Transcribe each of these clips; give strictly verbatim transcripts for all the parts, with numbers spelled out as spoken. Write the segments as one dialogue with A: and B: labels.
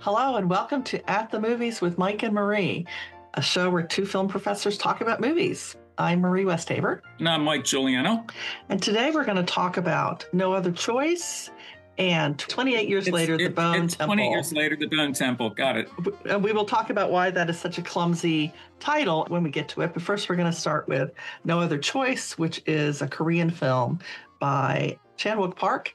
A: Hello and welcome to At the Movies with Mike and Marie, a show where two film professors talk about movies. I'm Marie Westhaver.
B: And I'm Mike Giuliano.
A: And today we're going to talk about No Other Choice and twenty-eight years
B: it's,
A: later,
B: it,
A: The Bone
B: it's
A: Temple.
B: twenty years later, The Bone Temple. Got it.
A: And we will talk about why that is such a clumsy title when we get to it. But first, we're going to start with No Other Choice, which is a Korean film by Chan-wook Park.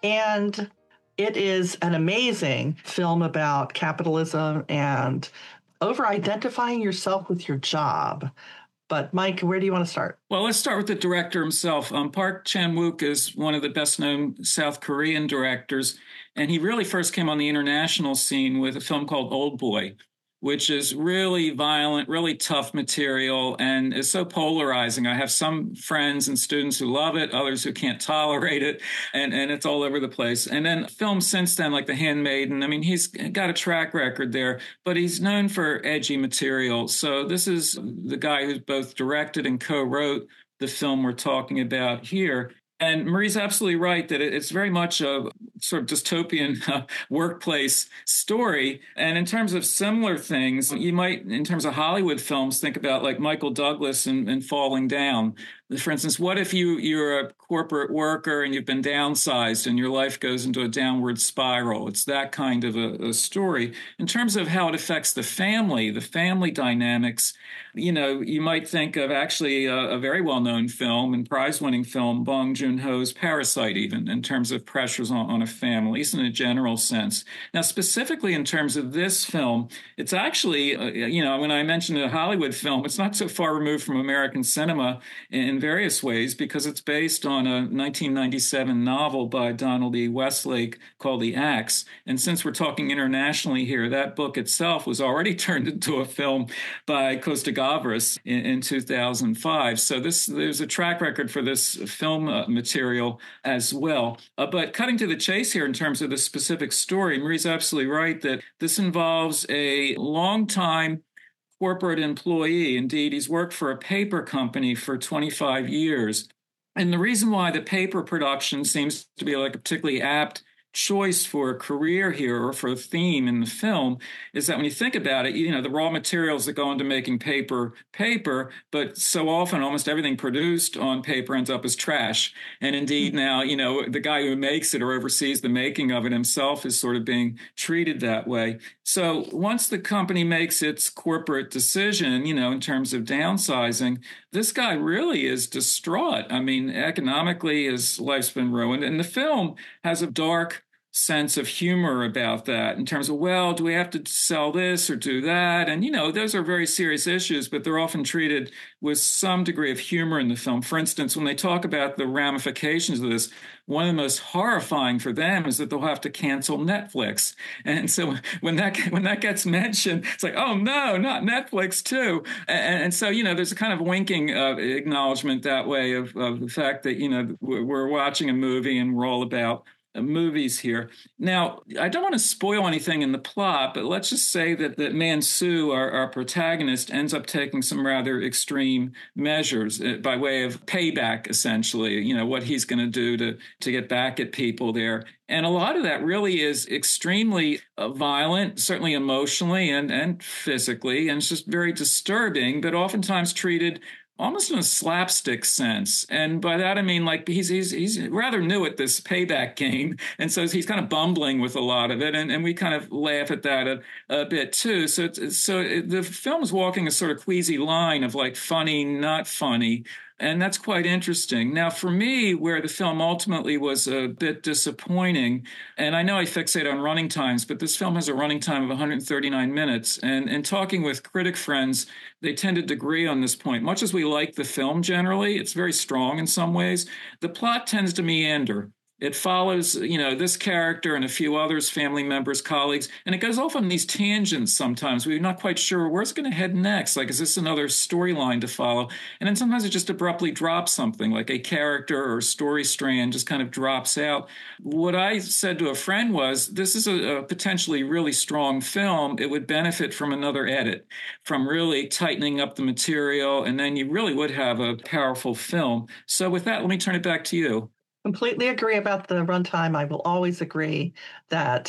A: And it is an amazing film about capitalism and over-identifying yourself with your job. But Mike, where do you want to start?
B: Well, let's start with the director himself. Um, Park Chan-wook is one of the best-known South Korean directors, and he really first came on the international scene with a film called Old Boy, which is really violent, really tough material, and is so polarizing. I have some friends and students who love it, others who can't tolerate it, and, and it's all over the place. And then films since then, like The Handmaiden, I mean, he's got a track record there, but he's known for edgy material. So this is the guy who's both directed and co-wrote the film we're talking about here. And Marie's absolutely right that it's very much a sort of dystopian uh, workplace story. And in terms of similar things, you might, in terms of Hollywood films, think about like Michael Douglas and, and Falling Down. For instance, what if you, you're a corporate worker and you've been downsized and your life goes into a downward spiral? It's that kind of a, a story. In terms of how it affects the family, the family dynamics, you know, you might think of actually a, a very well-known film and prize-winning film, Bong Joon-ho's Parasite, even, in terms of pressures on, on a family, at least in a general sense. Now, specifically in terms of this film, it's actually, uh, you know, when I mentioned a Hollywood film, it's not so far removed from American cinema in various ways because it's based on a nineteen ninety-seven novel by Donald E. Westlake called The Axe. And since we're talking internationally here, that book itself was already turned into a film by Costa Gavras in, in two thousand five. So this there's a track record for this film uh, material as well. Uh, but cutting to the chase here in terms of the specific story, Marie's absolutely right that this involves a long time corporate employee. Indeed, he's worked for a paper company for twenty-five years. And the reason why the paper production seems to be like a particularly apt choice for a career here or for a theme in the film is that when you think about it, you know, the raw materials that go into making paper, paper, but so often almost everything produced on paper ends up as trash. And indeed now, you know, the guy who makes it or oversees the making of it himself is sort of being treated that way. So once the company makes its corporate decision, you know, in terms of downsizing, this guy really is distraught. I mean, economically, his life's been ruined. And the film has a dark sense of humor about that in terms of, well, do we have to sell this or do that? And, you know, those are very serious issues, but they're often treated with some degree of humor in the film. For instance, when they talk about the ramifications of this, one of the most horrifying for them is that they'll have to cancel Netflix. And so when that when that gets mentioned, it's like, oh, no, not Netflix, too. And, and so, you know, there's a kind of winking uh, acknowledgement that way of, of the fact that, you know, we're watching a movie and we're all about movies here. Now, I don't want to spoil anything in the plot, but let's just say that, that Man-soo, our, our protagonist, ends up taking some rather extreme measures by way of payback, essentially, you know, what he's going to do to, to get back at people there. And a lot of that really is extremely uh, violent, certainly emotionally and, and physically, and it's just very disturbing, but oftentimes treated almost in a slapstick sense. And by that, I mean, like, he's he's he's rather new at this payback game. And so he's kind of bumbling with a lot of it. And, and we kind of laugh at that a, a bit, too. So it's, so it, the film is walking a sort of queasy line of like funny, not funny. And that's quite interesting. Now, for me, where the film ultimately was a bit disappointing, and I know I fixate on running times, but this film has a running time of one hundred thirty-nine minutes. And in talking with critic friends, they tended to agree on this point. Much as we like the film generally, it's very strong in some ways, the plot tends to meander. It follows, you know, this character and a few others, family members, colleagues, and it goes off on these tangents sometimes. We're not quite sure where's it going to head next. Like, is this another storyline to follow? And then sometimes it just abruptly drops something, like a character or story strand just kind of drops out. What I said to a friend was, this is a, a potentially really strong film. It would benefit from another edit, from really tightening up the material, and then you really would have a powerful film. So with that, let me turn it back to you.
A: Completely agree about the runtime. I will always agree that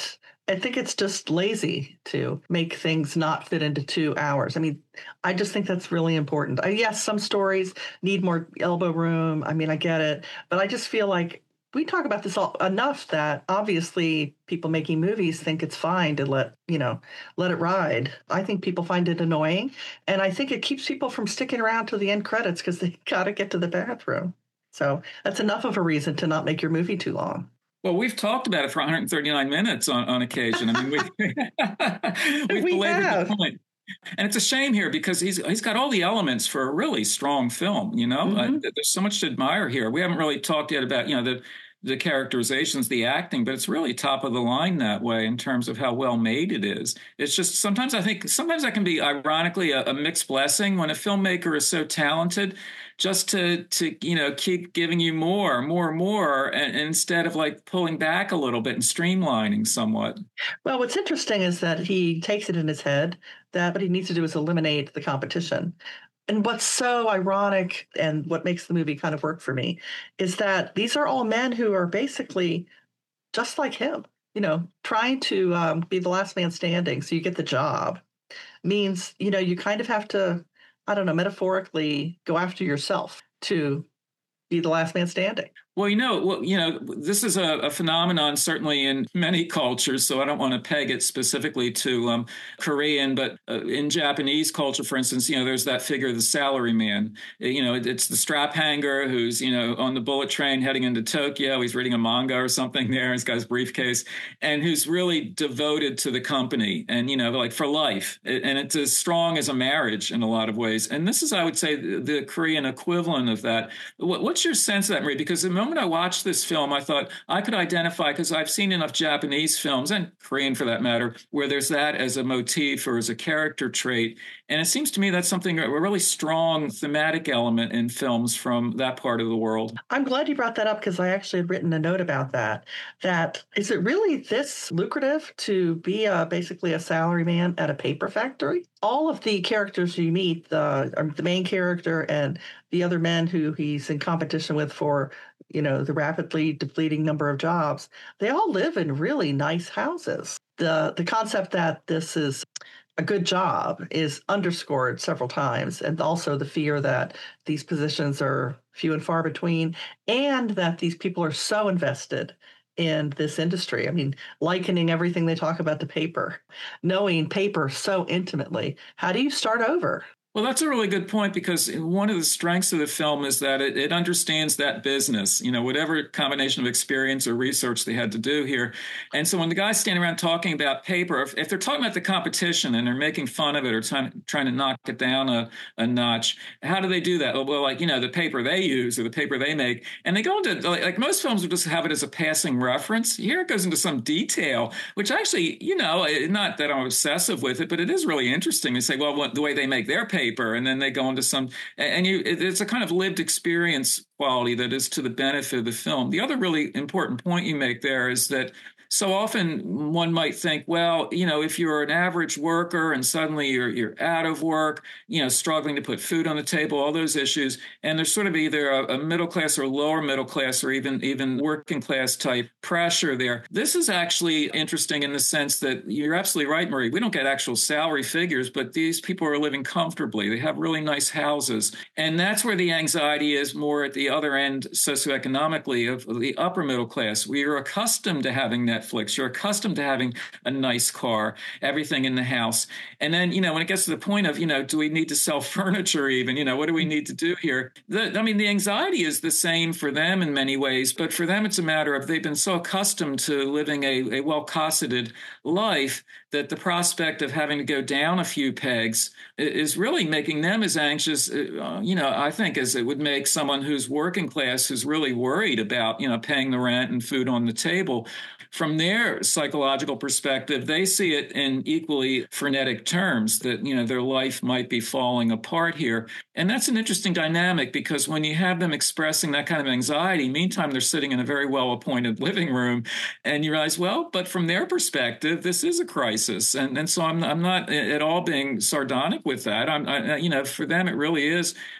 A: I think it's just lazy to make things not fit into two hours. I mean, I just think that's really important. Uh, yes, some stories need more elbow room. I mean, I get it, but I just feel like we talk about this all enough that obviously people making movies think it's fine to let, you know, let it ride. I think people find it annoying, and I think it keeps people from sticking around to the end credits because they got to get to the bathroom. So that's enough of a reason to not make your movie too long.
B: Well, we've talked about it for one hundred thirty-nine minutes on, on occasion. I mean, we, we've
A: we
B: belabored
A: have.
B: the point. And it's a shame here because he's he's got all the elements for a really strong film. You know,
A: Mm-hmm.
B: uh, there's so much to admire here. We haven't really talked yet about, you know, the the characterizations, the acting, but it's really top of the line that way in terms of how well made it is. It's just sometimes I think sometimes that can be ironically a, a mixed blessing when a filmmaker is so talented, just to to you know keep giving you more, more, more, and, and instead of like pulling back a little bit and streamlining somewhat.
A: Well, what's interesting is that he takes it in his head that what he needs to do is eliminate the competition. And what's so ironic and what makes the movie kind of work for me is that these are all men who are basically just like him, you know, trying to um, be the last man standing so you get the job means, you know, you kind of have to, I don't know, metaphorically go after yourself to be the last man standing.
B: Well, you know, well, you know, this is a, a phenomenon certainly in many cultures. So I don't want to peg it specifically to um, Korean, but uh, in Japanese culture, for instance, you know, there's that figure, the salaryman. You know, it, it's the strap hanger who's, you know, on the bullet train heading into Tokyo. He's reading a manga or something there. He's got his briefcase, and who's really devoted to the company, and you know, like for life. And it's as strong as a marriage in a lot of ways. And this is, I would say, the, the Korean equivalent of that. What, what's your sense of that, Marie? Because the moment I watched this film, I thought I could identify, because I've seen enough Japanese films, and Korean for that matter, where there's that as a motif or as a character trait. And it seems to me that's something, a really strong thematic element in films from that part of the world.
A: I'm glad you brought that up because I actually had written a note about that. That is it really this lucrative to be a, basically a salaryman at a paper factory? All of the characters you meet, the, the main character and the other men who he's in competition with for, you know, the rapidly depleting number of jobs, they all live in really nice houses. The the concept that this is a good job is underscored several times, and also the fear that these positions are few and far between, and that these people are so invested in this industry. I mean, likening everything they talk about to paper, knowing paper so intimately. How do you start over?
B: Well, that's a really good point, because one of the strengths of the film is that it, it understands that business, you know, whatever combination of experience or research they had to do here. And so when the guys stand around talking about paper, if, if they're talking about the competition and they're making fun of it or trying, trying to knock it down a, a notch, how do they do that? Well, like, you know, the paper they use or the paper they make. And they go into, like, like most films would just have it as a passing reference. Here it goes into some detail, which actually, you know, not that I'm obsessive with it, but it is really interesting to say, well, what, the way they make their paper. And then they go into some, and you, it's a kind of lived experience quality that is to the benefit of the film. The other really important point you make there is that so often one might think, well, you know, if you're an average worker and suddenly you're you're out of work, you know, struggling to put food on the table, all those issues, and there's sort of either a, a middle class or lower middle class or even even working class type pressure there. This is actually interesting in the sense that you're absolutely right, Marie. We don't get actual salary figures, but these people are living comfortably. They have really nice houses. And that's where the anxiety is more at the other end socioeconomically of the upper middle class. We are accustomed to having that Netflix. You're accustomed to having a nice car, everything in the house. And then, you know, when it gets to the point of, you know, do we need to sell furniture even? You know, what do we need to do here? The, I mean, the anxiety is the same for them in many ways, but for them, it's a matter of they've been so accustomed to living a, a well-cosseted life that the prospect of having to go down a few pegs is really making them as anxious, uh, you know, I think, as it would make someone who's working class, who's really worried about, you know, paying the rent and food on the table. From their psychological perspective, they see it in equally frenetic terms that, you know, their life might be falling apart here. And that's an interesting dynamic, because when you have them expressing that kind of anxiety, meantime, they're sitting in a very well-appointed living room, and you realize, well, but from their perspective, this is a crisis. And, and so I'm, I'm not at all being sardonic with that. I'm, I, you know, for them, it really is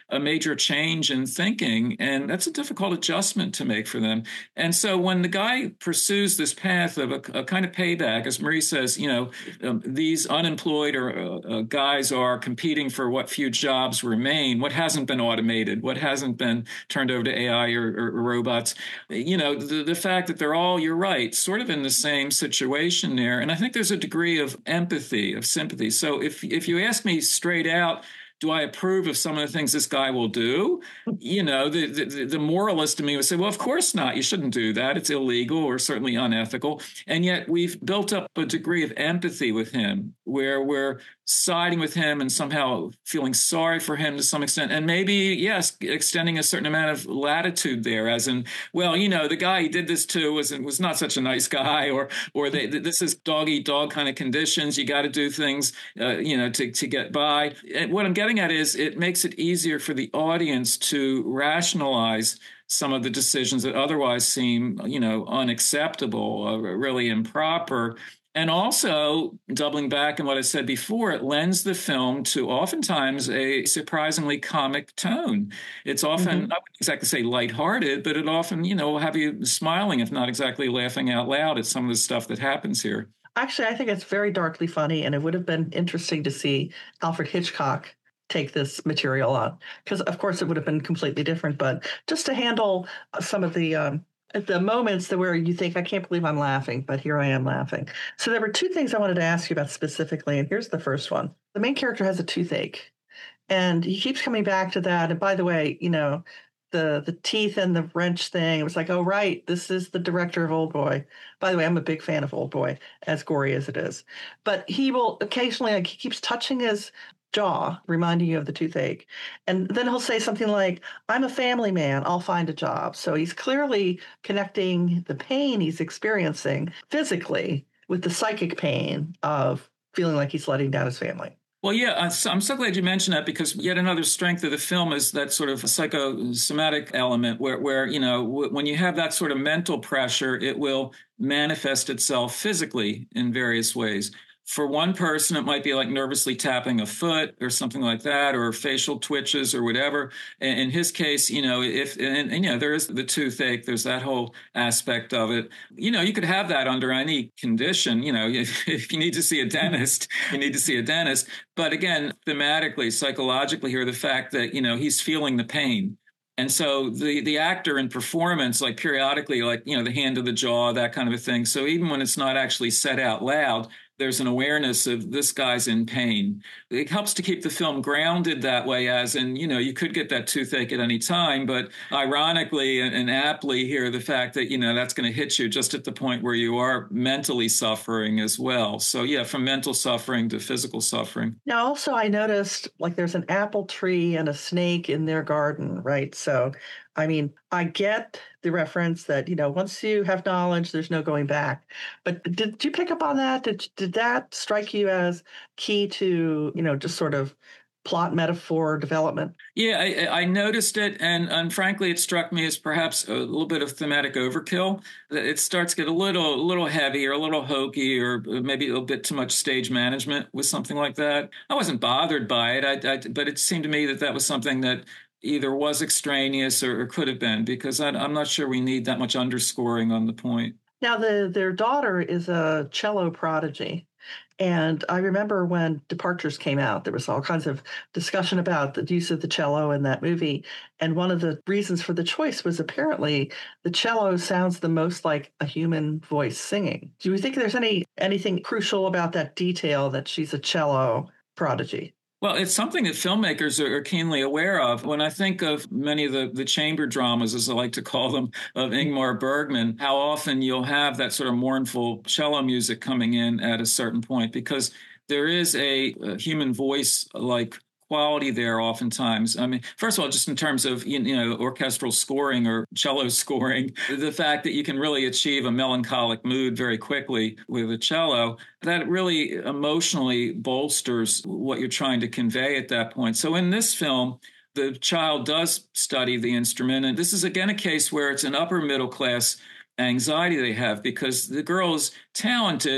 B: a major change in thinking. And that's a difficult adjustment to make for them. And so when the guy pursues this path of a, a kind of payback, as Marie says, you know, um, these unemployed or uh, uh, guys are competing for what few jobs remain, what hasn't been automated, what hasn't been turned over to A I or, or, or robots, you know, the, the fact that they're all, you're right, sort of in the same situation there. And I think there's a degree of empathy, of sympathy. So if if you ask me straight out, do I approve of some of the things this guy will do? You know, the, the, the moralist in me would say, well, of course not. You shouldn't do that. It's illegal or certainly unethical. And yet we've built up a degree of empathy with him where we're siding with him and somehow feeling sorry for him to some extent. And maybe, yes, extending a certain amount of latitude there, as in, well, you know, the guy he did this to was was not such a nice guy, or or they, this is dog eat dog kind of conditions. You got to do things, uh, you know, to, to get by. And what I'm getting at is it makes it easier for the audience to rationalize some of the decisions that otherwise seem, you know, unacceptable, uh, really improper. And also, doubling back on what I said before, it lends the film to oftentimes a surprisingly comic tone. It's often, mm-hmm. I wouldn't exactly say lighthearted, but it often, you know, will have you smiling, if not exactly laughing out loud at some of the stuff that happens here.
A: Actually, I think it's very darkly funny, and it would have been interesting to see Alfred Hitchcock take this material on, because, of course, it would have been completely different. But just to handle some of the um, the moments that where you think, I can't believe I'm laughing, but here I am laughing. So there were two things I wanted to ask you about specifically, and here's the first one. The main character has a toothache, and he keeps coming back to that. And by the way, you know, the the teeth and the wrench thing, it was like, oh, right, this is the director of Old Boy. By the way, I'm a big fan of Old Boy, as gory as it is. But he will occasionally, like, he keeps touching his jaw, reminding you of the toothache. And then he'll say something like, I'm a family man, I'll find a job. So he's clearly connecting the pain he's experiencing physically with the psychic pain of feeling like he's letting down his family.
B: Well, yeah, I'm so glad you mentioned that, because yet another strength of the film is that sort of psychosomatic element where, where, you know, when you have that sort of mental pressure, it will manifest itself physically in various ways. For one person, it might be like nervously tapping a foot or something like that, or facial twitches or whatever. In his case, you know, if, and, and you know, there is the toothache, there's that whole aspect of it. You know, you could have that under any condition. You know, if, if you need to see a dentist, you need to see a dentist. But again, thematically, psychologically here, the fact that, you know, he's feeling the pain. And so the, the actor in performance, like periodically, like, you know, the hand to the jaw, that kind of a thing. So even when it's not actually said out loud, there's an awareness of this guy's in pain. It helps to keep the film grounded that way, as in, you know, you could get that toothache at any time, but ironically and, and aptly here, the fact that, you know, that's going to hit you just at the point where you are mentally suffering as well. So yeah, from mental suffering to physical suffering.
A: Now, also, I noticed like there's an apple tree and a snake in their garden, right? So, I mean, I get the reference that, you know, once you have knowledge, there's no going back. But did you pick up on that? Did, did that strike you as key to, you know, just sort of plot metaphor development?
B: Yeah, I, I noticed it. And, and frankly, it struck me as perhaps a little bit of thematic overkill. It starts to get a little, a little heavy or a little hokey, or maybe a little bit too much stage management with something like that. I wasn't bothered by it, I, I, but it seemed to me that that was something that either was extraneous or, or could have been, because I, I'm not sure we need that much underscoring on the point.
A: Now, the, their daughter is a cello prodigy. And I remember when Departures came out, there was all kinds of discussion about the use of the cello in that movie. And one of the reasons for the choice was apparently the cello sounds the most like a human voice singing. Do you think there's any anything crucial about that detail that she's a cello prodigy?
B: Well, it's something that filmmakers are keenly aware of. When I think of many of the, the chamber dramas, as I like to call them, of Ingmar Bergman, how often you'll have that sort of mournful cello music coming in at a certain point, because there is a, a human voice-like quality there oftentimes. I mean, first of all, just in terms of, you know, orchestral scoring or cello scoring, the fact that you can really achieve a melancholic mood very quickly with a cello, that really emotionally bolsters what you're trying to convey at that point. So in this film, the child does study the instrument. And this is, again, a case where it's an upper middle class anxiety they have, because the girl is talented,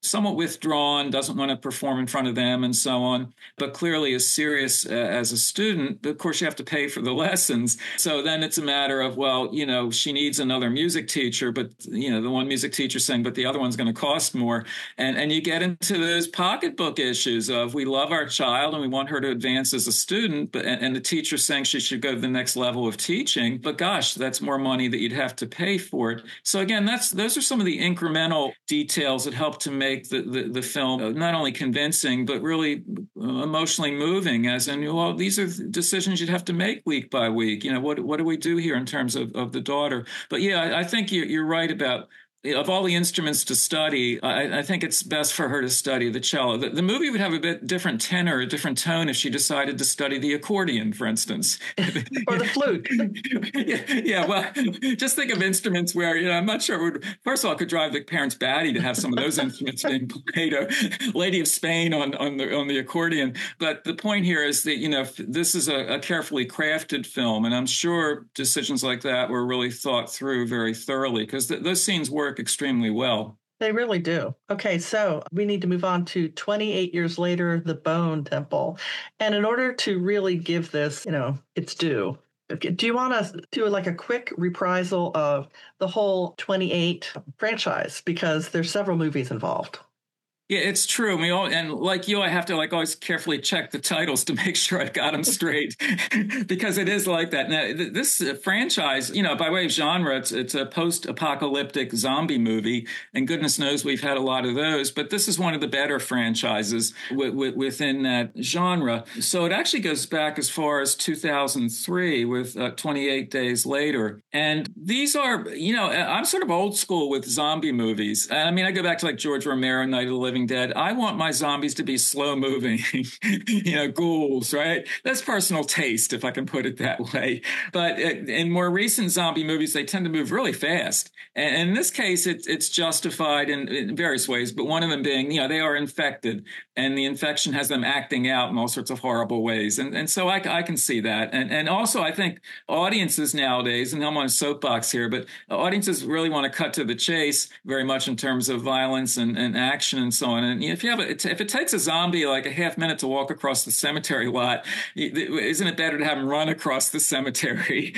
B: somewhat withdrawn, doesn't want to perform in front of them and so on, but clearly is serious uh, as a student. But of course, you have to pay for the lessons. So then it's a matter of, well, you know, she needs another music teacher, but, you know, the one music teacher saying, but the other one's going to cost more. And, and you get into those pocketbook issues of we love our child and we want her to advance as a student, but and, and the teacher saying she should go to the next level of teaching. But gosh, that's more money that you'd have to pay for it. So again, that's those are some of the incremental details that help to make the, the, the film not only convincing, but really emotionally moving, as in, well, these are decisions you'd have to make week by week. You know, what what do we do here in terms of, of the daughter? But yeah, I, I think you're, you're right about, of all the instruments to study, I, I think it's best for her to study the cello. The, the movie would have a bit different tenor, a different tone if she decided to study the accordion, for instance.
A: Or the flute.
B: yeah, yeah, well, just think of instruments where, you know, I'm not sure it would, first of all, it could drive the parents batty to have some of those instruments being played, or Lady of Spain on, on, the, on the accordion. But the point here is that, you know, this is a, a carefully crafted film, and I'm sure decisions like that were really thought through very thoroughly, because th- those scenes work extremely well.
A: They really do. Okay, so we need to move on to twenty-eight years later, The Bone Temple. And in order to really give this, you know, its due, do you want to do like a quick reprisal of the whole twenty-eight franchise? Because there's several movies involved.
B: Yeah, it's true. We all, and like you, I have to like always carefully check the titles to make sure I've got them straight, because it is like that. Now, this franchise, you know, by way of genre, it's it's a post-apocalyptic zombie movie, and goodness knows we've had a lot of those. But this is one of the better franchises w- w- within that genre. So it actually goes back as far as two thousand three with uh, twenty-eight Days Later, and these are, you know, I'm sort of old school with zombie movies. I mean, I go back to like George Romero, Night of the Living Dead. I want my zombies to be slow moving, you know, ghouls, right? That's personal taste, if I can put it that way. But in more recent zombie movies, they tend to move really fast. And in this case, it, it's justified in, in various ways, but one of them being, you know, they are infected, and the infection has them acting out in all sorts of horrible ways. And, and so I, I can see that. And, and also, I think audiences nowadays, and I'm on a soapbox here, but audiences really want to cut to the chase very much in terms of violence and, and action and so on. And if you have a, if it takes a zombie like a half minute to walk across the cemetery lot, isn't it better to have him run across the cemetery?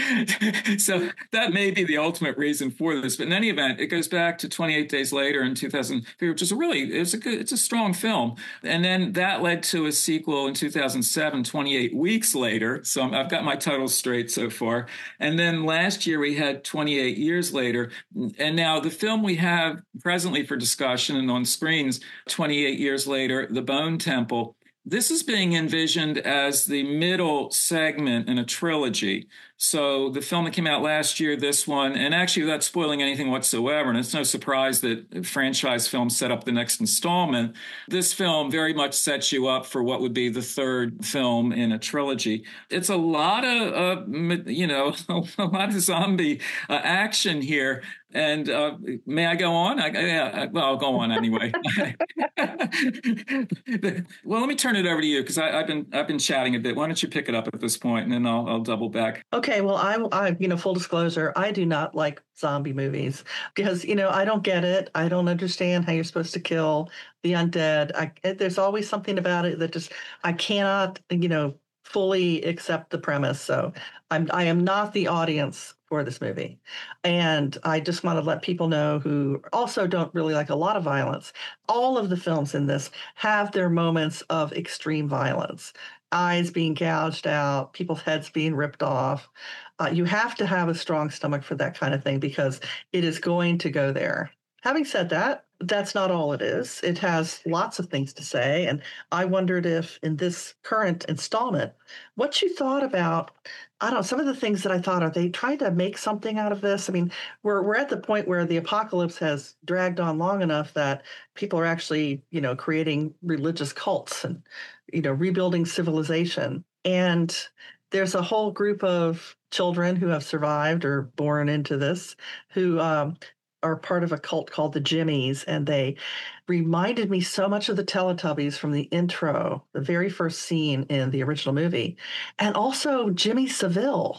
B: So that may be the ultimate reason for this. But in any event, it goes back to twenty-eight Days Later in two thousand three, which is a really, it's a good, it's a strong film. And then that led to a sequel in two thousand seven, twenty-eight Weeks Later. So I've got my titles straight so far. And then last year we had twenty-eight Years Later. And now the film we have presently for discussion and on screens, twenty-eight Years Later, The Bone Temple. This is being envisioned as the middle segment in a trilogy. So the film that came out last year, this one, and actually without spoiling anything whatsoever, and it's no surprise that franchise films set up the next installment, this film very much sets you up for what would be the third film in a trilogy. It's a lot of, uh, you know, a lot of zombie uh, action here. And uh, may I go on? I, yeah, well, I'll go on anyway. Well, let me turn it over to you, because I've been I've been chatting a bit. Why don't you pick it up at this point, and then I'll I'll double back.
A: Okay, well, I, I, you know, full disclosure, I do not like zombie movies because, you know, I don't get it. I don't understand how you're supposed to kill the undead. I, there's always something about it that just I cannot, you know, fully accept the premise. So I'm I am not the audience for this movie. And I just want to let people know who also don't really like a lot of violence. All of the films in this have their moments of extreme violence. Eyes being gouged out, people's heads being ripped off. Uh, you have to have a strong stomach for that kind of thing because it is going to go there. Having said that, that's not all it is. It has lots of things to say. And I wondered if in this current installment, what you thought about, I don't know, some of the things that I thought, are they trying to make something out of this? I mean, we're we're at the point where the apocalypse has dragged on long enough that people are actually, you know, creating religious cults and, you know, rebuilding civilization. And there's a whole group of children who have survived or born into this who um, are part of a cult called the Jimmies, and they reminded me so much of the Teletubbies from the intro, the very first scene in the original movie, and also Jimmy Savile.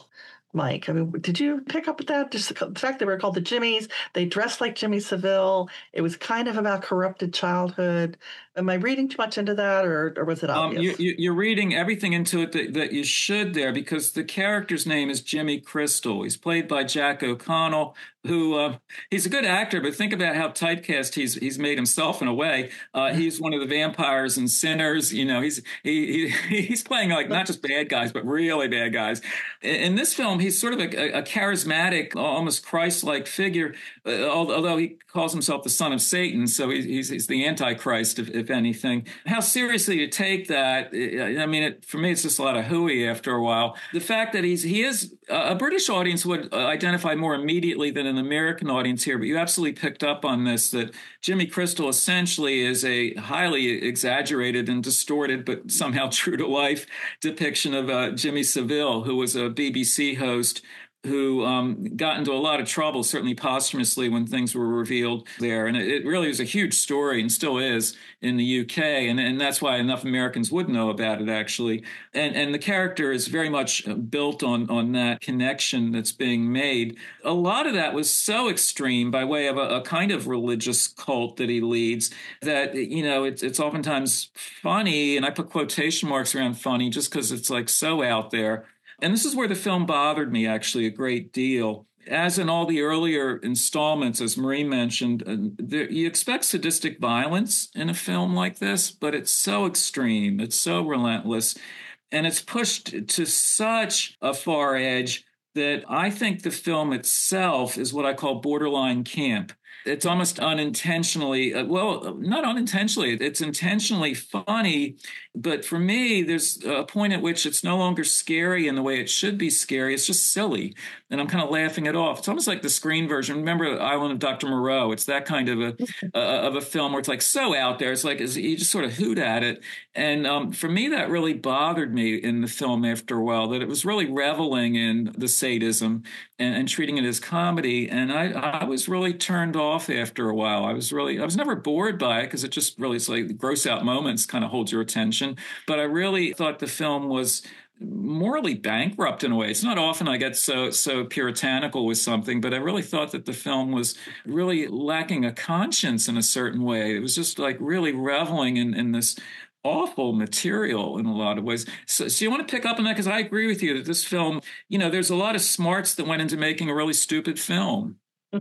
A: Mike? I mean, did you pick up with that? Just the fact they were called the Jimmies, they dressed like Jimmy Savile. It was kind of about corrupted childhood. Am I reading too much into that, or, or was it
B: Um,
A: obvious?
B: you, you, you're reading everything into it that, that you should there, because the character's name is Jimmy Crystal. He's played by Jack O'Connell, who uh, he's a good actor, but think about how typecast he's he's made himself in a way. Uh, he's one of the vampires and sinners. You know, he's he, he he's playing like not just bad guys, but really bad guys. In, in this film, he's sort of a, a charismatic, almost Christ-like figure, uh, although he calls himself the son of Satan, so he's he's, he's the Antichrist, if, if anything. How seriously to take that? I mean, it, for me, it's just a lot of hooey after a while. The fact that he's he is a British audience would identify more immediately than an American audience here, but you absolutely picked up on this, that Jimmy Crystal essentially is a highly exaggerated and distorted, but somehow true to life depiction of uh, Jimmy Savile, who was a B B C host who um, got into a lot of trouble, certainly posthumously, when things were revealed there. And it, it really was a huge story, and still is, in the U K. And, and that's why enough Americans would know about it, actually. And and the character is very much built on, on that connection that's being made. A lot of that was so extreme by way of a, a kind of religious cult that he leads that, you know, it's, it's oftentimes funny, and I put quotation marks around funny just because it's like so out there. And this is where the film bothered me, actually, a great deal. As in all the earlier installments, as Marie mentioned, uh, there, you expect sadistic violence in a film like this, but it's so extreme, it's so relentless, and it's pushed to such a far edge that I think the film itself is what I call borderline camp. It's almost unintentionally, uh, well, not unintentionally, it's intentionally funny. But for me, there's a point at which it's no longer scary in the way it should be scary. It's just silly. And I'm kind of laughing it off. It's almost like the screen version. Remember Island of Doctor Moreau? It's that kind of a uh, of a film where it's like so out there. It's like you just sort of hoot at it. And um, for me, that really bothered me in the film after a while, that it was really reveling in the sadism and, and treating it as comedy. And I, I was really turned off after a while. I was really, I was never bored by it, because it just really, it's like the gross out moments kind of hold your attention. But I really thought the film was morally bankrupt in a way. It's not often I get so so puritanical with something, but I really thought that the film was really lacking a conscience in a certain way. It was just like really reveling in, in this awful material in a lot of ways. So, so you want to pick up on that? Because I agree with you that this film, you know, there's a lot of smarts that went into making a really stupid film.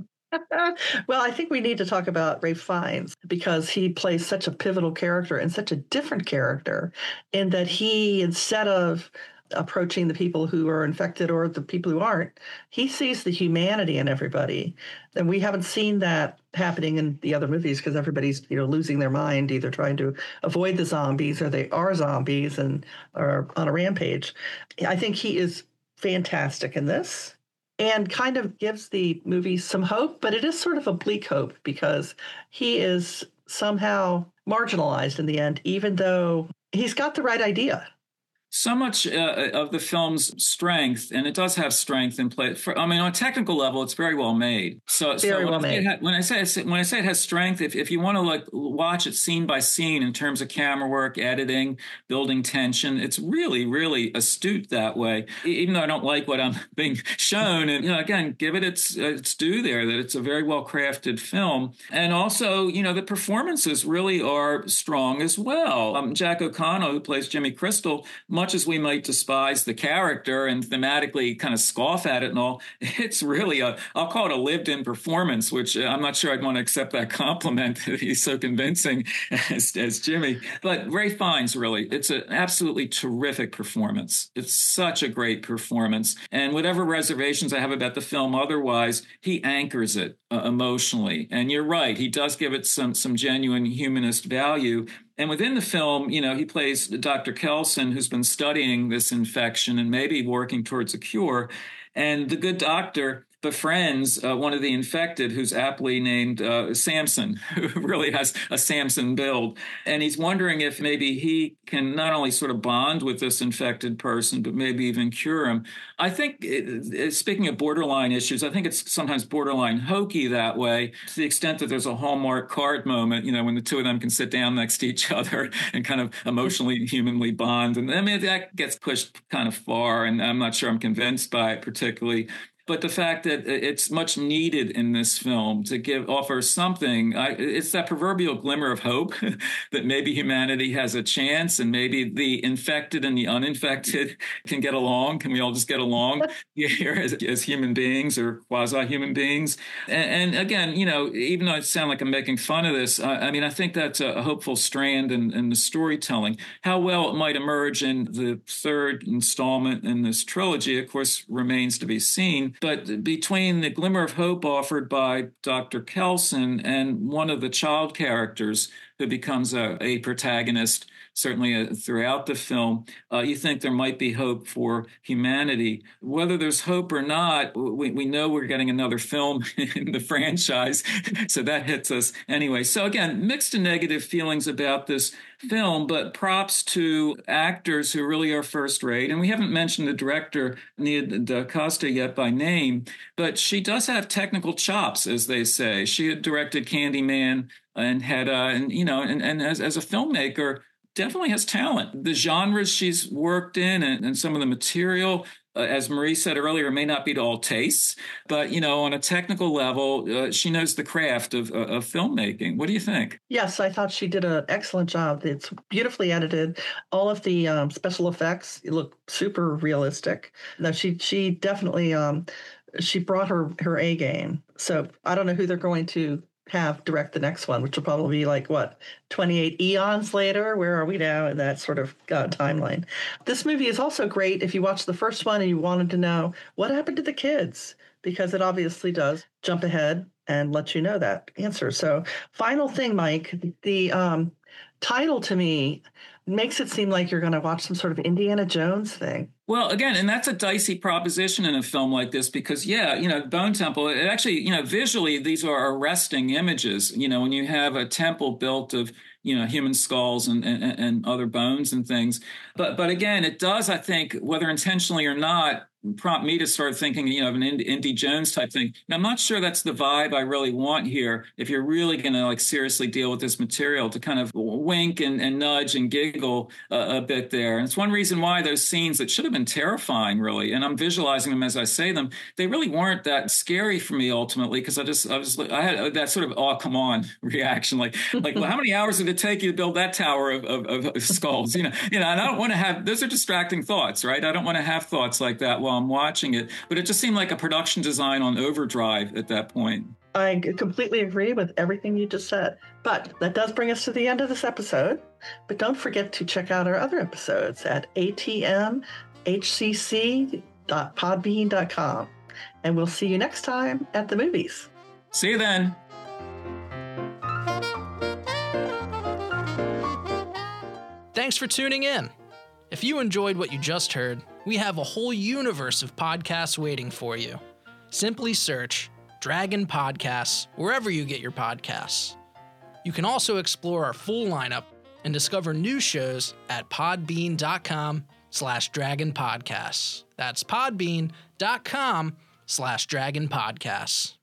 A: Well, I think we need to talk about Ralph Fiennes, because he plays such a pivotal character and such a different character, in that he, instead of approaching the people who are infected or the people who aren't, he sees the humanity in everybody. And we haven't seen that happening in the other movies, because everybody's, you know, losing their mind, either trying to avoid the zombies or they are zombies and are on a rampage. I think he is fantastic in this, and kind of gives the movie some hope, but it is sort of a bleak hope, because he is somehow marginalized in the end, even though he's got the right idea.
B: So much uh, of the film's strength, and it does have strength in play. For, I mean, on a technical level, it's very well made. So,
A: very
B: so
A: well
B: when,
A: made.
B: I ha- when I say when I say it has strength, if if you want to like watch it scene by scene in terms of camera work, editing, building tension, it's really, really astute that way. Even though I don't like what I'm being shown, and you know, again, give it its uh, its due there, that it's a very well crafted film, and also, you know, the performances really are strong as well. Um, Jack O'Connell, who plays Jimmy Crystal, much as we might despise the character and thematically kind of scoff at it and all, it's really a, I'll call it a lived-in performance, which I'm not sure I'd want to accept that compliment that he's so convincing as, as Jimmy. But Ralph Fiennes, really, it's an absolutely terrific performance. It's such a great performance. And whatever reservations I have about the film otherwise, he anchors it uh, emotionally. And you're right, he does give it some, some genuine humanist value. And within the film, you know, he plays Doctor Kelson, who's been studying this infection and maybe working towards a cure. And the good doctor befriends uh, one of the infected, who's aptly named uh, Samson, who really has a Samson build. And he's wondering if maybe he can not only sort of bond with this infected person, but maybe even cure him. I think, it, it, speaking of borderline issues, I think it's sometimes borderline hokey that way, to the extent that there's a Hallmark card moment, you know, when the two of them can sit down next to each other and kind of emotionally, humanly bond. And I mean, that gets pushed kind of far, and I'm not sure I'm convinced by it particularly. But the fact that it's much needed in this film to give offer something, I, it's that proverbial glimmer of hope that maybe humanity has a chance, and maybe the infected and the uninfected can get along. Can we all just get along here as, as human beings or quasi-human beings? And, and again, you know, even though it sounds like I'm making fun of this, I, I mean, I think that's a, a hopeful strand in, in the storytelling. How well it might emerge in the third installment in this trilogy, of course, remains to be seen. But between the glimmer of hope offered by Doctor Kelson and one of the child characters who becomes a, a protagonist, certainly uh, throughout the film, uh, you think there might be hope for humanity. Whether there's hope or not, we, we know we're getting another film in the franchise, so that hits us anyway. So again, mixed and negative feelings about this film, but props to actors who really are first rate. And we haven't mentioned the director, Nia DaCosta, yet by name, but she does have technical chops, as they say. She had directed Candyman and had, uh, and you know, and, and as, as a filmmaker, definitely has talent. The genres she's worked in and, and some of the material, uh, as Marie said earlier, may not be to all tastes, but, you know, on a technical level, uh, she knows the craft of, uh, of filmmaking. What do you think?
A: Yes, I thought she did an excellent job. It's beautifully edited. All of the um, special effects look super realistic. No, she she definitely um, she brought her her A game. So I don't know who they're going to have direct the next one, which will probably be like, what, twenty-eight eons later? Where are we now in that sort of uh, timeline? This movie is also great if you watch the first one and you wanted to know what happened to the kids, because it obviously does jump ahead and let you know that answer. So final thing, Mike, the um, title to me makes it seem like you're going to watch some sort of Indiana Jones thing.
B: Well, again, and that's a dicey proposition in a film like this because, yeah, you know, Bone Temple, it actually, you know, visually, these are arresting images. You know, when you have a temple built of, you know, human skulls and, and, and other bones and things. But, but again, it does, I think, whether intentionally or not, prompt me to start thinking, you know, of an Indy Jones type thing. And I'm not sure that's the vibe I really want here. If you're really going to like seriously deal with this material, to kind of wink and, and nudge and giggle uh, a bit there. And it's one reason why those scenes that should have been terrifying, really, and I'm visualizing them as I say them, they really weren't that scary for me ultimately, because I just, I was, I had that sort of, oh, come on reaction. Like, like, well, how many hours did it take you to build that tower of, of, of skulls? You know, you know, and I don't want to have, those are distracting thoughts, right? I don't want to have thoughts like that while I'm watching it, but it just seemed like a production design on overdrive at that point.
A: I completely agree with everything you just said. But that does bring us to the end of this episode. But don't forget to check out our other episodes at a t m h c c dot podbean dot com. And we'll see you next time at the movies.
B: See you then.
C: Thanks for tuning in. If you enjoyed what you just heard, we have a whole universe of podcasts waiting for you. Simply search Dragon Podcasts wherever you get your podcasts. You can also explore our full lineup and discover new shows at podbean.com slash dragon podcasts. That's podbean.com slash dragon podcasts.